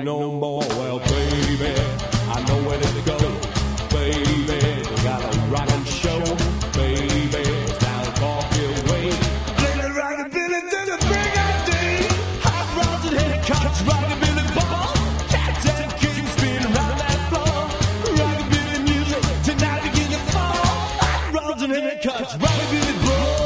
no more. Well, baby, I know where to go. Baby, we got a rockin' show. Baby, it's down Caulfield Way. Play the rockabilly till the break of day. Hot rods and haircuts, rockabilly ball. Cats and kittens spin around that floor. Rockabilly music tonight begin to fall. Hot rods and haircuts, rockabilly ball.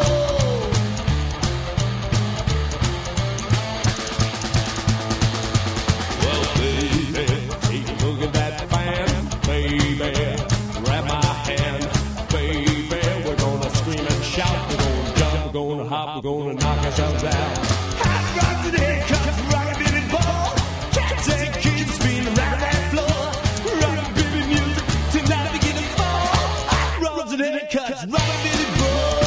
We're gonna knock ourselves out. Hot rods and haircuts, rockabilly ball. Cats and kids spin around that floor. Rockabilly music tonight begin to fall. Hot rods and haircuts, rockabilly ball.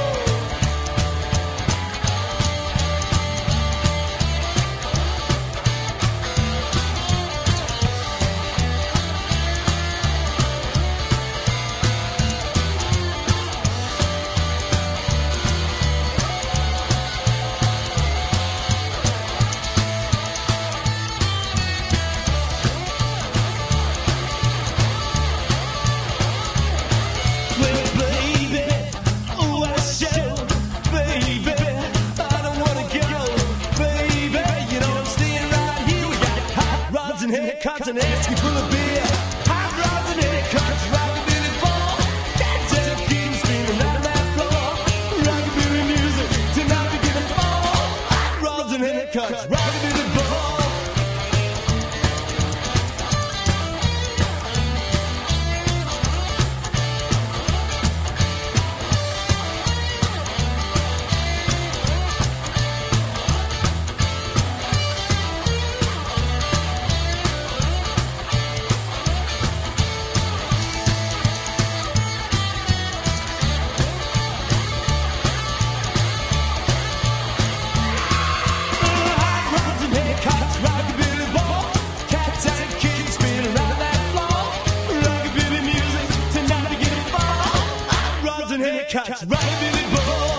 Haircuts and asking full of beer. Hot rods and haircuts, rockabilly ball. Cats and kittens spin around that floor. Rockabilly music tonight begin to fall. Hot rods and haircuts, rockabilly ball. Haircuts, rockabilly ball.